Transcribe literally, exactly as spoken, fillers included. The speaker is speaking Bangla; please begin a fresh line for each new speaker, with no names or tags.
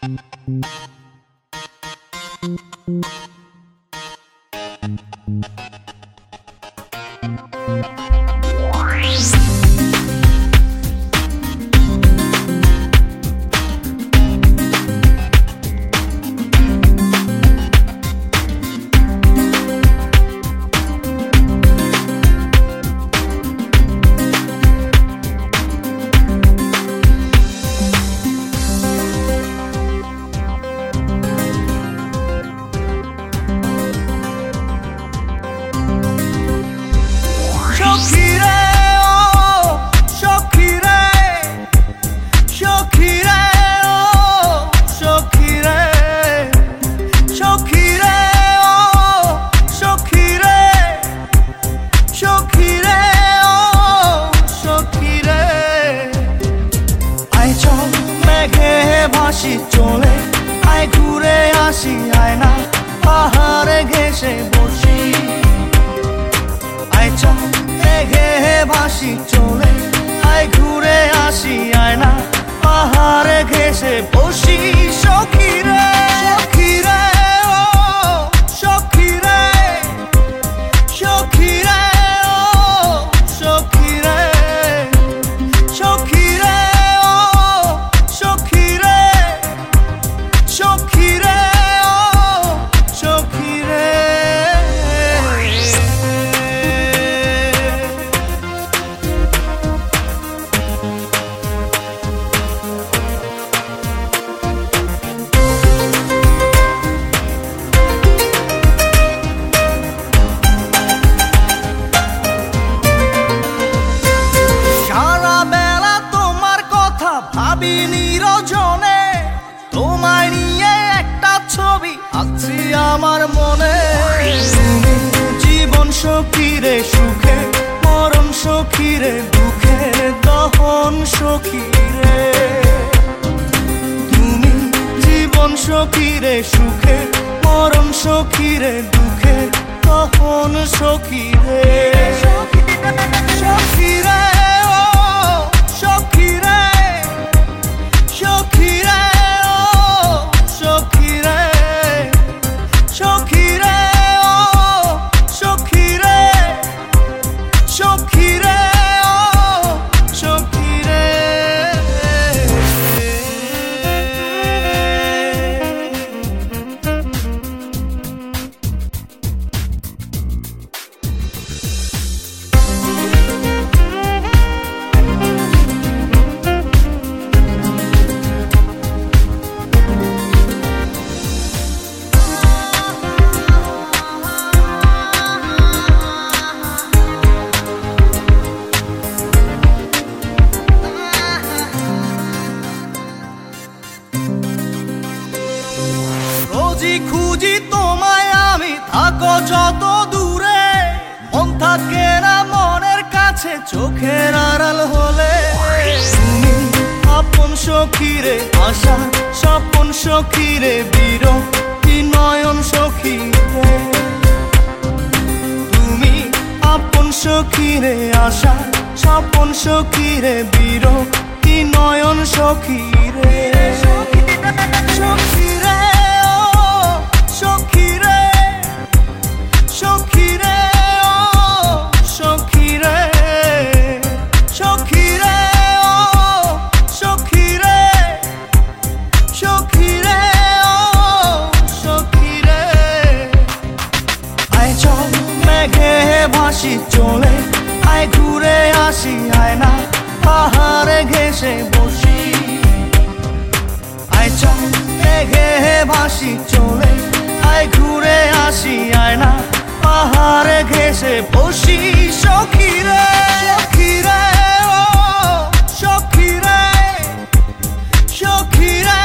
চলে আয় ঘুরে আসি আয়না পাহাড়ে ঘেসে বসি আয় চল মেঘে ভাসি চলে আয় ঘুরে আসি আয়না পাহাড়ে ঘেসে বসি সখী রে সখী রে ও সখী রে সখী রে ও সখী রে সখী রে ও সখী রে সখী রে ও সখী রে ভাবি নিরজনে তোমায় নিয়ে একটা ছবি আছি আমার মনে জীবন সখী রে সুখে মরণ সখী রে দুঃখে দহন সখী রে তুমি জীবন সখী রে সুখে মরণ সখী রে দুঃখে দহন সখী রে সখী রে ও সখী রে সখী রে ও সখী রে সখী রে ও সখী রে সখী রে ও সখী রে খুঁজি তোমায় আমি থাকো যত দূরে মন থাকে না মনের কাছে চোখের আড়াল হলে তুমি আপন সখী রে আশা স্বপন সখী রে বিরক্তি নয়ন সখী রে তুমি আপন সখী রে আশা স্বপন সখী রে বিরক্তি নয়ন সখী রে সখী রে সখী রে সখী রে ও সখী রে সখী রে ও সখী রে সখী রে ও সখী রে আয় চল মেঘে ভাসি চলে আয় ঘুরে আসি আয়না পাহাড়ে ঘেসে বসি আয় চল মেঘে ভাসি চলে আয় ঘুরে আসি আয়না পাহাড়ে ঘেসে বসি সখী রে সখী রে ও সখী রে সখী রে